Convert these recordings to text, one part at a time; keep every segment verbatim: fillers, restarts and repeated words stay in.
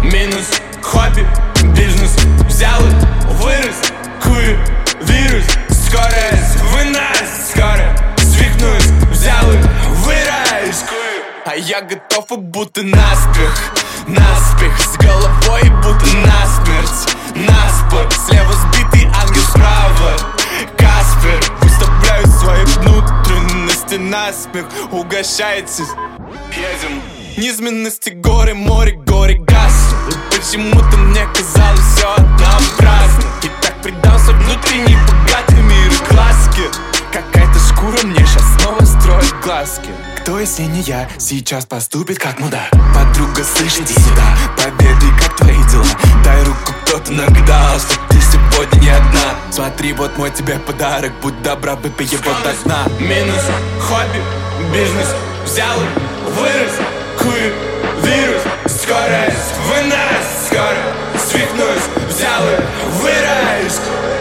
Минус хобби, бизнес взял и вырос. Кую вирус, скорость в нас. Скоро свихнусь, взял и вырос. Кую. А я готов и будто наспех, наспех, с головой будто насмерть. Наспор, слева сбитый ангел, справа Каспер. Выставляю свои внутренности насмех. Угощайтесь, едем. Низменности, горы, море, горе, газ. И почему-то мне казалось все однообразно. И так предался внутренний богатый мир и глазки. Какая-то шкура мне сейчас снова строит глазки. Кто, если не я, сейчас поступит как мудак? Подруга, слышь, иди сюда, поведай, как твои дела. Дай руку, кто-то нагадал, что ты сегодня не одна. Смотри, вот мой тебе подарок, будь добра, выпей его до дна. Минус хобби, бизнес взял и вырос. Кую вирус, скорость в нас. Скоро свихнусь, взял и вырос.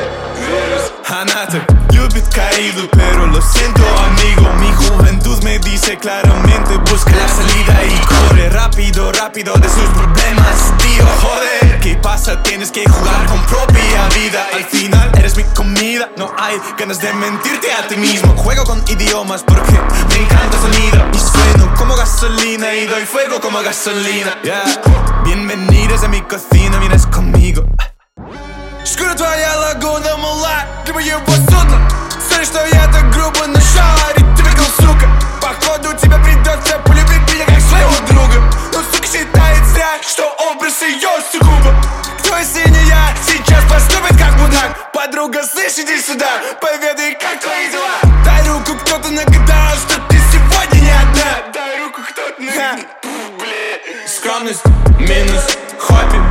Она так любит caído, pero lo siento amigo. Mi juventud me dice claramente busca la salida y corre rápido, rápido de sus problemas, tío. Joder, ¿qué pasa? Tienes que jugar con propia vida. Al final eres mi comida, no hay ganas de mentirte a ti mismo. Juego con idiomas porque me encanta el sonido. Y sueno como gasolina y doy fuego como gasolina, yeah. Bienvenidos a mi cocina, vienes conmigo. Шкура твоя лагуна, мула, либо его судно. Смотри, что я так грубо нашарить, ты выиграл, сука. Походу тебе придется полюбить меня как своего друга. Но сука считает зря, что образ ее сугубо. Кто, если не я, сейчас поступит как мудак? Подруга, слышь, иди сюда, поведай, как твои дела. Дай руку, кто-то нагадал, что ты сегодня не одна. Дай руку, кто-то нагадал. Скромность, минус хобби,